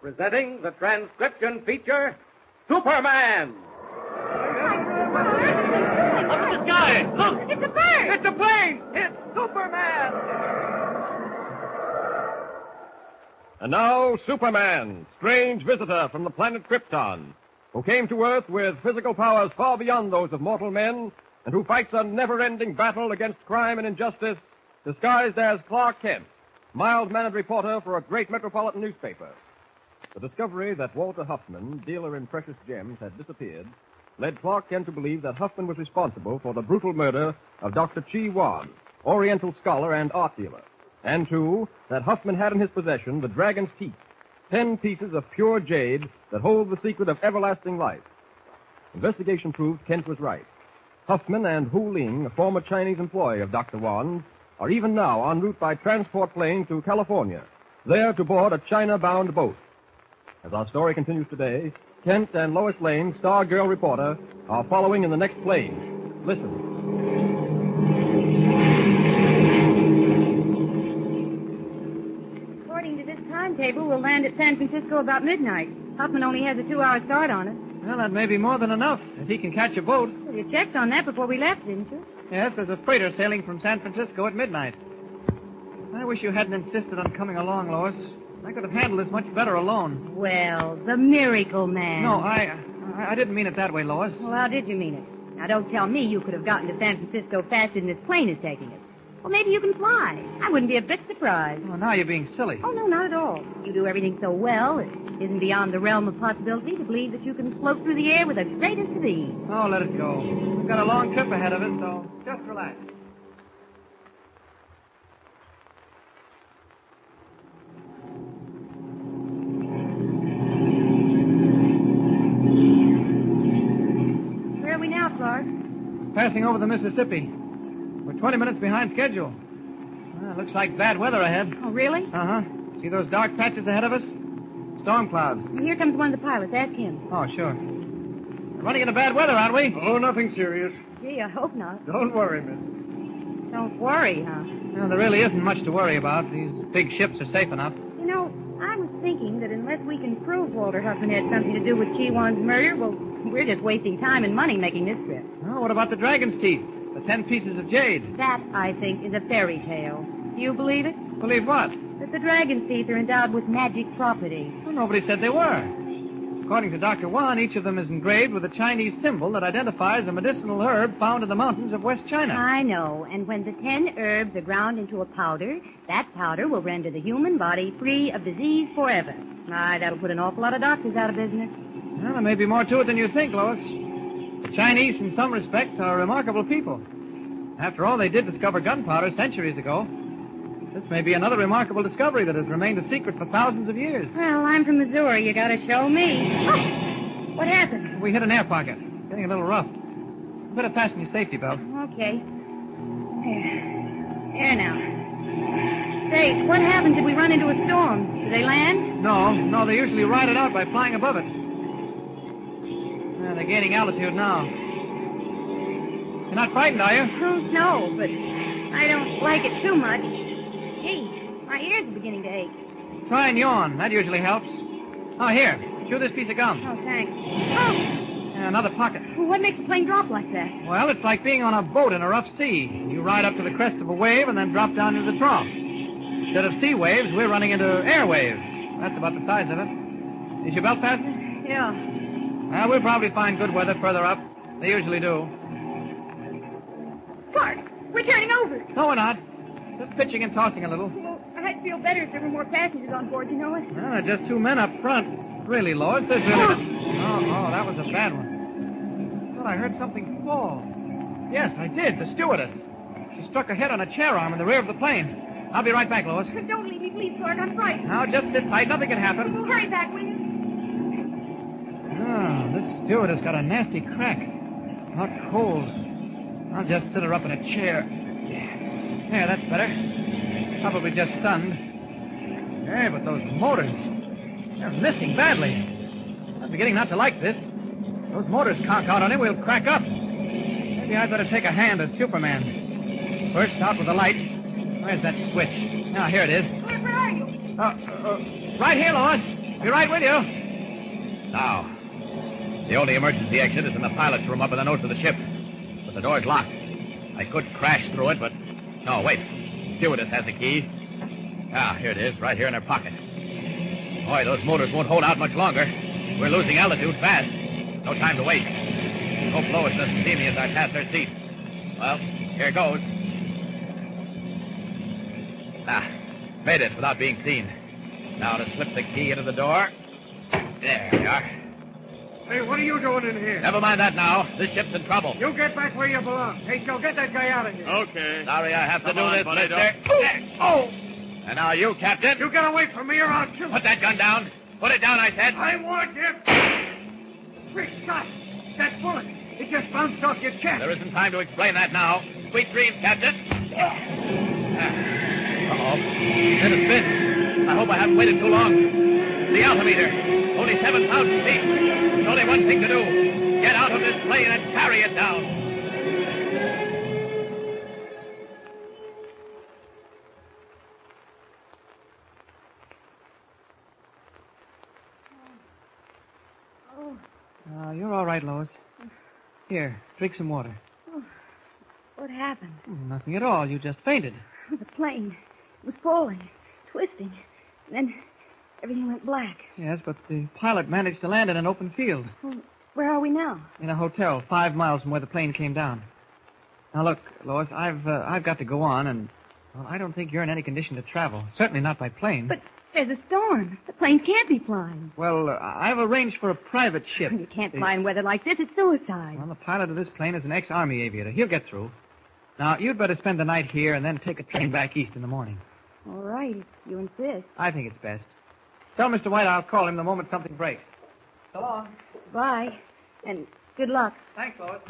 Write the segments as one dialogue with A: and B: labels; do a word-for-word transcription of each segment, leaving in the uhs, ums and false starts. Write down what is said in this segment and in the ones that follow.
A: Presenting the transcription feature, Superman.
B: Up in the sky! Look!
C: It's a bird!
A: It's a plane! It's Superman!
D: And now, Superman, strange visitor from the planet Krypton, who came to Earth with physical powers far beyond those of mortal men, and who fights a never-ending battle against crime and injustice, disguised as Clark Kent, mild-mannered reporter for a great metropolitan newspaper. The discovery that Walter Huffman, dealer in precious gems, had disappeared led Clark Kent to believe that Huffman was responsible for the brutal murder of Doctor Chi Wan, Oriental scholar and art dealer, and, two, that Huffman had in his possession the dragon's teeth, ten pieces of pure jade that hold the secret of everlasting life. Investigation proved Kent was right. Huffman and Hu Ling, a former Chinese employee of Doctor Wan, are even now en route by transport plane to California, there to board a China-bound boat. As our story continues today, Kent and Lois Lane, star girl reporter, are following in the next plane. Listen.
C: According to this timetable, we'll land at San Francisco about midnight. Huffman only has a two-hour start on us.
B: Well, that may be more than enough, if he can catch a boat.
C: Well, you checked on that before we left, didn't you?
B: Yes, there's a freighter sailing from San Francisco at midnight. I wish you hadn't insisted on coming along, Lois. I could have handled this much better alone.
C: Well, the miracle man.
B: No, I, I I didn't mean it that way, Lois.
C: Well, how did you mean it? Now, don't tell me you could have gotten to San Francisco faster than this plane is taking us. Well, maybe you can fly. I wouldn't be a bit surprised.
B: Oh, now you're being silly.
C: Oh, no, not at all. You do everything so well, it isn't beyond the realm of possibility to believe that you can float through the air with the greatest of ease.
B: Oh, let it go. We've got a long trip ahead of us, so just relax.
C: Where are we now, Clark?
B: Passing over the Mississippi. We're twenty minutes behind schedule. Well, looks like bad weather ahead.
C: Oh, really?
B: Uh-huh. See those dark patches ahead of us? Storm clouds.
C: Here comes one of the pilots. Ask him.
B: Oh, sure. We're running into bad weather, aren't we?
A: Oh, nothing serious.
C: Gee, I hope not.
A: Don't worry, miss.
C: Don't worry, huh?
B: No, there really isn't much to worry about. These big ships are safe enough.
C: You know, I was thinking that unless we can prove Walter Huffman had something to do with Chi Wan's murder, well, we're just wasting time and money making this trip.
B: Oh, what about the dragon's teeth? The ten pieces of jade?
C: That, I think, is a fairy tale. Do you believe it?
B: Believe what?
C: That the dragon's teeth are endowed with magic properties.
B: Well, nobody said they were. According to Doctor Wan, each of them is engraved with a Chinese symbol that identifies a medicinal herb found in the mountains of West China.
C: I know. And when the ten herbs are ground into a powder, that powder will render the human body free of disease forever. Aye, that'll put an awful lot of doctors out of business.
B: Well, there may be more to it than you think, Lois. The Chinese, in some respects, are remarkable people. After all, they did discover gunpowder centuries ago. This may be another remarkable discovery that has remained a secret for thousands of years.
C: Well, I'm from Missouri. You gotta show me. Oh! What happened?
B: We hit an air pocket. Getting a little rough. Better fasten your safety belt.
C: Okay. There. There now. Say, what happens if we run into a storm? Do they land?
B: No, no, they usually ride it out by flying above it. Well, they're gaining altitude now. You're not frightened, are you?
C: Oh, no, but I don't like it too much. Gee, my ears are beginning to ache.
B: Try and yawn. That usually helps. Oh, here. Chew this piece of gum.
C: Oh, thanks. Oh!
B: And another pocket.
C: Well, what makes the plane drop like that?
B: Well, it's like being on a boat in a rough sea. You ride up to the crest of a wave and then drop down into the trough. Instead of sea waves, we're running into air waves. That's about the size of it. Is your belt fastened?
C: Yeah.
B: Well, we'll probably find good weather further up. They usually do.
C: Clark, we're turning over.
B: No, we're not. Just pitching and tossing a little.
C: Well, I'd feel better if there were more passengers on board, you know it.
B: Well, just two men up front. Really, Lois, there's really... Oh, oh, that was a bad one. I thought I heard something fall. Yes, I did. The stewardess. She struck her head on a chair arm in the rear of the plane. I'll be right back, Lois.
C: Don't leave me, please, Clark. I'm frightened.
B: Now, just sit tight. Nothing can happen.
C: Well, hurry back, will you?
B: Oh, this stewardess got a nasty crack. Hot coals. I'll just sit her up in a chair. Yeah, that's better. Probably just stunned. Hey, but those motors, they're missing badly. I'm beginning not to like this. Those motors conk out on it, we'll crack up. Maybe I'd better take a hand as Superman. First, out with the lights. Where's that switch? Ah, here it is.
C: Where, where are you?
B: Uh, uh, right here, Lois. Be right with you.
E: Now, the only emergency exit is in the pilot's room up in the nose of the ship. But the door's locked. I could crash through it, but... No, wait. Stewardess has the key. Ah, here it is, right here in her pocket. Boy, those motors won't hold out much longer. We're losing altitude fast. No time to wait. Hope Lois doesn't see me as I pass her seat. Well, here goes. Ah, made it without being seen. Now to slip the key into the door. There we are.
A: Hey, what are you doing in here?
E: Never mind that now. This ship's in trouble.
A: You get back where you belong. Hey, Joe, get that guy out of here.
F: Okay.
E: Sorry I have to
F: Come
E: do
F: on,
E: this,
F: buddy,
E: mister.
A: Oh! Oh!
E: And now you, Captain.
A: You get away from me or I'll shoot.
E: Put that gun down. Put it down, I said.
A: I warned you. Quick shot. That bullet. It just bounced off your chest.
E: There isn't time to explain that now. Sweet dreams, Captain. Uh-oh. Hit a spin. I hope I haven't waited too long. The altimeter. Only seven thousand feet. There's only one thing to do. Get out of this plane and carry it down.
B: Uh, you're all right, Lois. Here, drink some water.
C: Oh, what happened?
B: Oh, nothing at all. You just fainted.
C: The plane was falling, twisting, and then everything went black.
B: Yes, but the pilot managed to land in an open field.
C: Well, where are we now?
B: In a hotel, five miles from where the plane came down. Now, look, Lois, I've uh, I've got to go on, and well, I don't think you're in any condition to travel. Certainly not by plane.
C: But there's a storm. The plane can't be flying.
B: Well, uh, I've arranged for a private ship.
C: You can't
B: The-
C: fly in weather like this. It's suicide.
B: Well, the pilot of this plane is an ex-Army aviator. He'll get through. Now, you'd better spend the night here and then take a train back east in the morning.
C: All right, if you insist.
B: I think it's best. Tell Mister White I'll call him the moment something breaks. So long.
C: Bye, and good luck.
B: Thanks, Lois.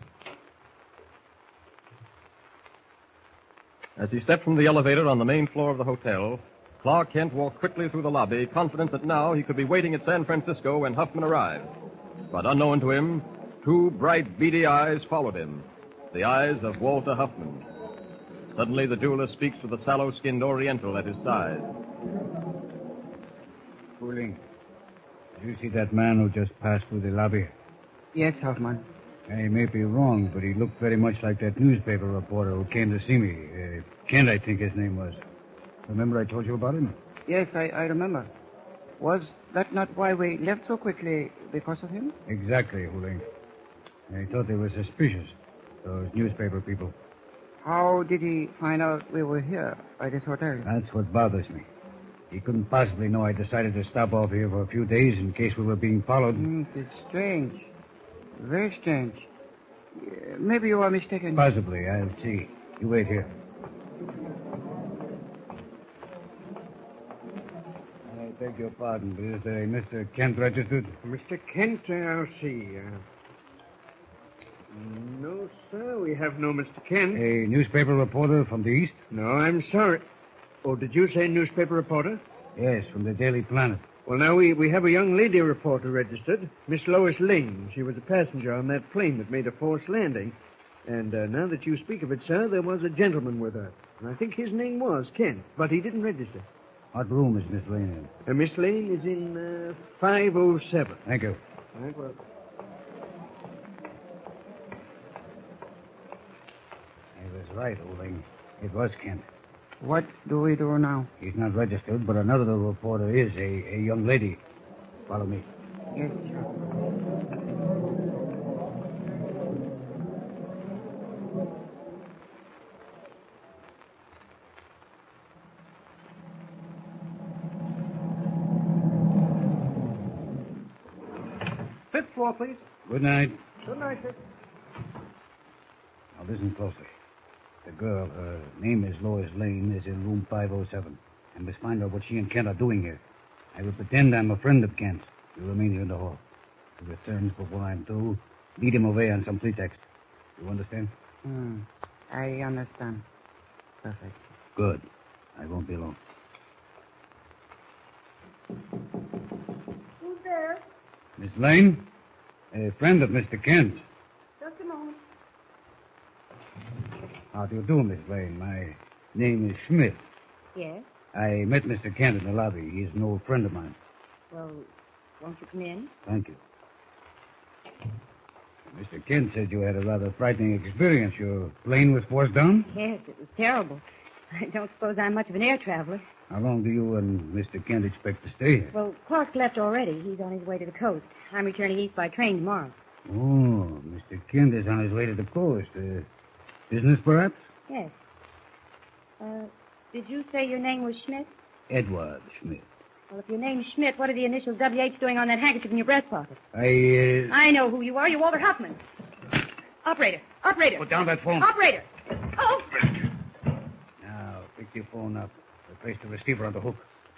D: As he stepped from the elevator on the main floor of the hotel, Clark Kent walked quickly through the lobby, confident that now he could be waiting at San Francisco when Huffman arrived. But unknown to him, two bright, beady eyes followed him. The eyes of Walter Huffman. Suddenly, the jeweler speaks to the sallow-skinned Oriental at his side.
G: Fooling. Did you see that man who just passed through the lobby?
B: Yes, Huffman.
G: I may be wrong, but he looked very much like that newspaper reporter who came to see me. Uh, Kent, I think his name was. Remember I told you about him?
H: Yes, I, I remember. Was that not why we left so quickly, because of him?
G: Exactly, Huling. I thought they were suspicious, those newspaper people.
H: How did he find out we were here by this hotel?
G: That's what bothers me. He couldn't possibly know I decided to stop off here for a few days in case we were being followed.
H: Mm, it's strange. Very strange. Uh, maybe you are mistaken.
G: Possibly, I'll see. You wait here. I beg your pardon, but is there a Mister Kent registered?
A: Mister Kent, I'll see. Uh, no, sir, we have no Mister Kent.
G: A newspaper reporter from the East?
A: No, I'm sorry. Oh, did you say newspaper reporter?
G: Yes, from the Daily Planet.
A: Well, now, we, we have a young lady reporter registered, Miss Lois Lane. She was a passenger on that plane that made a forced landing. And uh, now that you speak of it, sir, there was a gentleman with her. And I think his name was Kent, but he didn't register.
G: What room is Miss Lane in?
A: Uh, Miss Lane is in uh, five oh seven.
G: Thank you.
A: Right, well.
G: He was right, Oling. It was Kent.
H: What do we do now?
G: He's not registered, but another reporter is, a, a young lady. Follow me.
H: Yes, sir.
A: Fifth floor, please.
G: Good night.
A: Good night, sir.
G: Now listen closely. The girl, her name is Lois Lane, is in room five oh seven. I must find out what she and Kent are doing here. I will pretend I'm a friend of Kent's. You remain here in the hall. If he returns before I'm through, lead him away on some pretext. You understand?
H: Hmm. I understand. Perfect.
G: Good. I won't be long.
C: Who's there?
G: Miss Lane? A friend of Mister Kent's.
C: Just a moment.
G: How do you do, Miss Lane? My name is Smith.
C: Yes?
G: I met Mister Kent in the lobby. He's an old friend of mine.
C: Well, won't you come in?
G: Thank you. Mister Kent said you had a rather frightening experience. Your plane was forced down?
C: Yes, it was terrible. I don't suppose I'm much of an air traveler.
G: How long do you and Mister Kent expect to stay here?
C: Well, Clark left already. He's on his way to the coast. I'm returning east by train tomorrow.
G: Oh, Mister Kent is on his way to the coast. Uh, business, perhaps?
C: Yes. Uh, did you say your name was Schmidt?
G: Edward Schmidt.
C: Well, if your name's Schmidt, what are the initials W H doing on that handkerchief in your breast pocket?
G: I, uh...
C: I know who you are. You're Walter Huffman. Operator. Operator.
G: Put down that phone.
C: Operator. Oh.
G: Now, pick your phone up. Replace the receiver on the hook.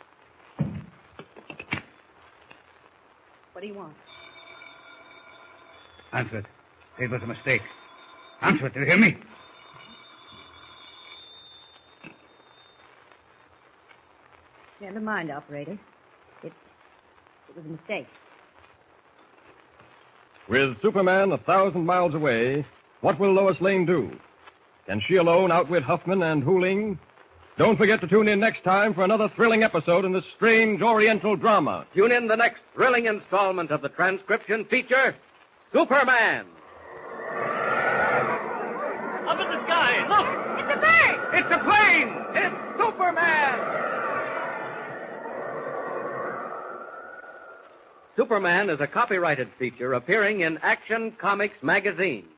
C: What do you want?
G: Answer it. It was a mistake. Answer it. Do you hear me?
C: Never mind, operator. It, it was a mistake.
D: With Superman a thousand miles away, what will Lois Lane do? Can she alone outwit Huffman and Hooling? Don't forget to tune in next time for another thrilling episode in this strange Oriental drama.
E: Tune in the next thrilling installment of the transcription feature, Superman. Up in the sky, look!
C: It's a bird!
E: It's a plane! It's Superman! Superman is a copyrighted feature appearing in Action Comics magazine.